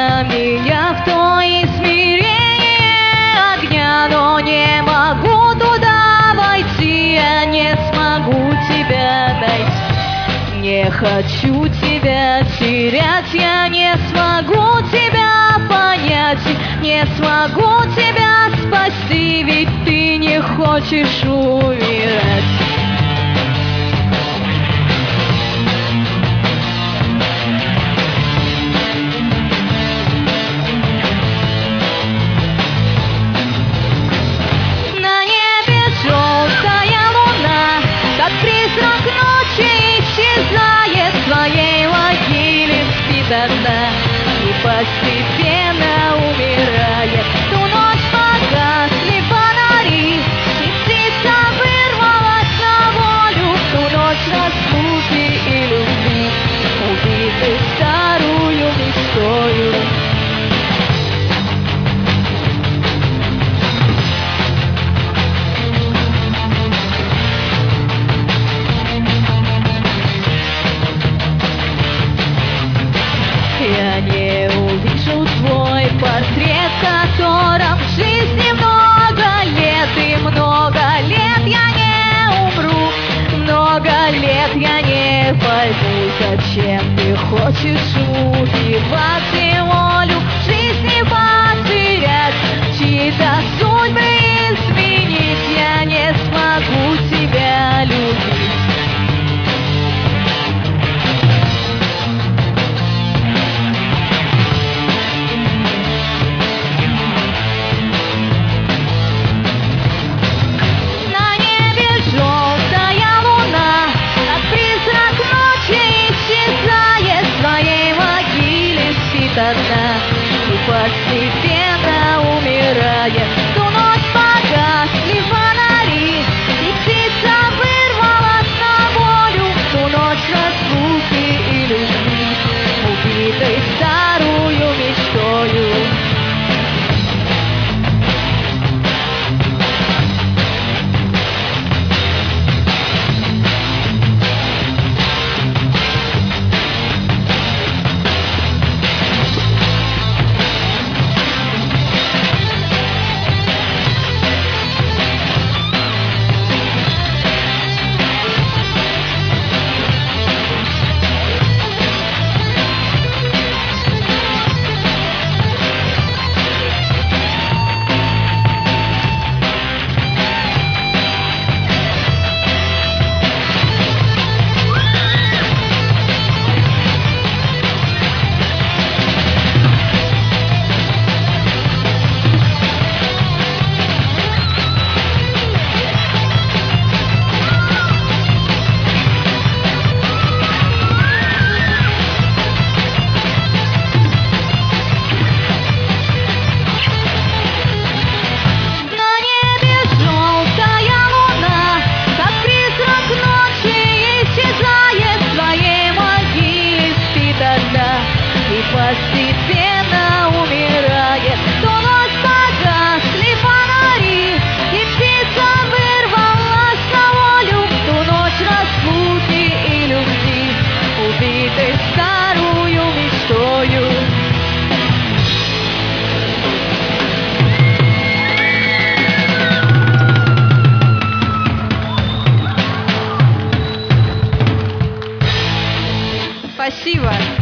для меня в то измерение огня, но не могу туда войти, я не смогу тебя найти. Не хочу тебя терять, я не смогу тебя понять, не смогу тебя спасти, ведь ты не хочешь умирать. На небе желтая луна, как призрак ночи, исчезает в своей могиле, спит одна и постепенно умирает. Ту ночь погасли фонари, и птица вырвалась на волю. В ту ночь разлуки и любви, убитой старую мечтою. Я не увижу твой портрет, в котором в жизни много лет, и много лет я не умру, много лет я не пойму, зачем ты хочешь убивать и волю в жизни потерять, чьи-то судьбы изменить. Я не смогу тебя любить. Одна и постепенно умирает. В ту ночь погасли фонари, и птица вырвалась на волю. В ту ночь разлуки и любви, убитой старую мечтою. Постепенно умирает. В ту ночь погасли фонари, и птица вырвалась на волю. В ту ночь разлуки и любви, убитой старую мечтою. Спасибо.